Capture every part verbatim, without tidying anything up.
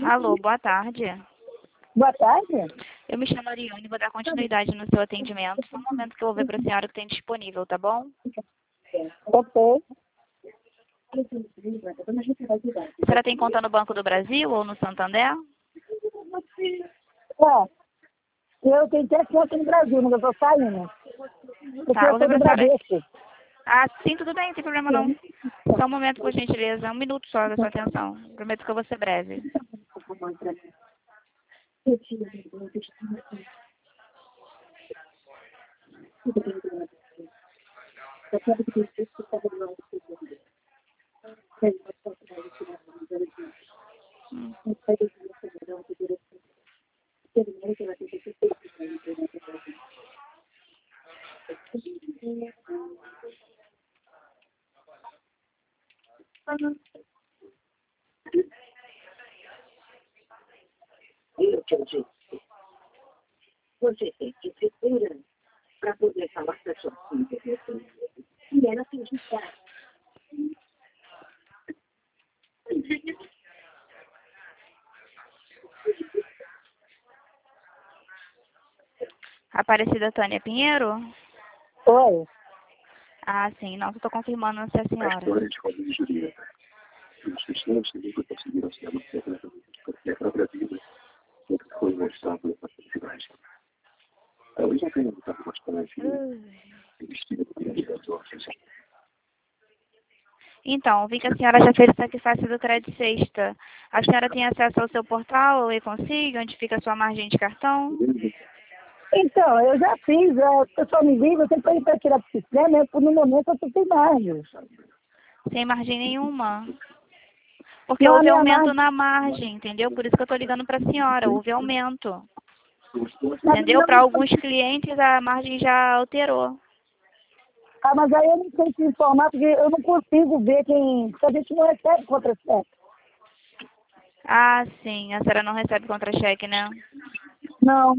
Alô, boa tarde. Boa tarde. Eu me chamo Ariane e vou dar continuidade no seu atendimento. Só um momento que eu vou ver para a senhora o que tem disponível, tá bom? Ok. A senhora tem conta no Banco do Brasil ou no Santander? Ó, eu tenho até conta no Brasil, mas eu tô saindo. Porque Tá, eu vou ver sou para do a senhora. Bradesco. Ah, sim, tudo bem, não tem problema não. Só um momento, por gentileza. Um minuto só da sua atenção. Prometo que eu vou ser breve. Hum. Eu te disse, você tem que ser coerente para poder falar para sua filha. E ela tem que estar. Aparecida Tânia Pinheiro? Oi. Ah, sim, não, estou confirmando se é a A senhora. história de Rosa de Julieta. Os cristãos que nunca conseguiram ser amados porque a própria vida sempre foi um obstáculo para a felicidade. Talvez não tenha lutado mais para a vida e vestido por diante das ordens. Então, vi que a senhora já fez o sacrifício do crédito sexta. A senhora tem acesso ao seu portal, e consigo, onde fica a sua margem de cartão? Então, eu já fiz, é, o pessoal me liga, eu sempre para tirar do sistema, eu, no momento eu tô sem margem. Sem margem nenhuma. Porque Não, a houve minha aumento margem, na margem, entendeu? Por isso que eu estou ligando para a senhora, houve aumento. a Entendeu? minha- Para alguns clientes a margem já alterou. ah, mas aí eu não sei te informar, porque eu não consigo ver quem, porque a gente não recebe contra-cheque. Ah, sim, a senhora não recebe contra-cheque, né? Não.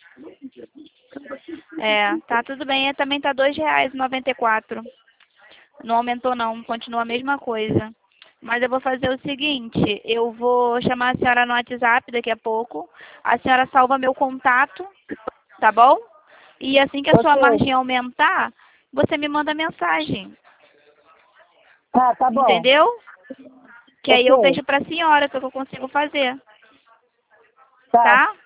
É, tá tudo bem, é, também tá dois reais e noventa e quatro. Não aumentou não, continua a mesma coisa. Mas eu vou fazer o seguinte, eu vou chamar a senhora no WhatsApp daqui a pouco. A senhora salva meu contato, tá bom? E assim que a sua Ok. margem aumentar, você me manda mensagem, Ah, tá bom. entendeu? Que aí eu Ok. vejo pra senhora o que eu consigo fazer, Tá, tá?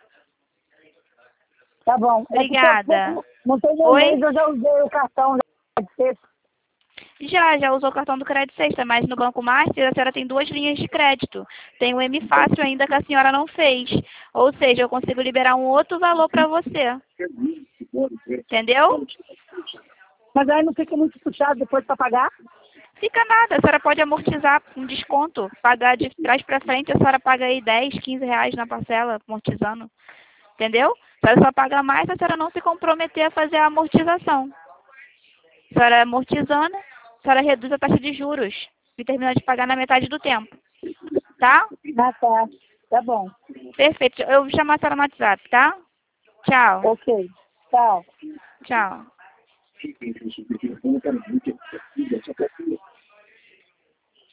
tá bom. É porque há Obrigada. pouco, não tem um mês, Oi? eu já usei o cartão de sexta. Já, já usou o cartão do crédito sexta, mas no Banco Master a senhora tem duas linhas de crédito. Tem o M Fácil ainda que a senhora não fez. Ou seja, eu consigo liberar um outro valor para você. Entendeu? Mas aí não fica muito puxado depois para pagar? Fica nada, a senhora pode amortizar com desconto. Pagar de trás para frente, a senhora paga aí dez, quinze reais na parcela, amortizando. Entendeu? A senhora só paga mais, a senhora não se comprometer a fazer a amortização. A senhora amortizando, a senhora reduz a taxa de juros e termina de pagar na metade do tempo. Tá? Ah, tá. Tá bom. Perfeito. Eu vou chamar a senhora no WhatsApp, tá? Tchau. Ok. Tchau. Tchau. Fiquem com o subtítulo para a mídia, filha, sua filha.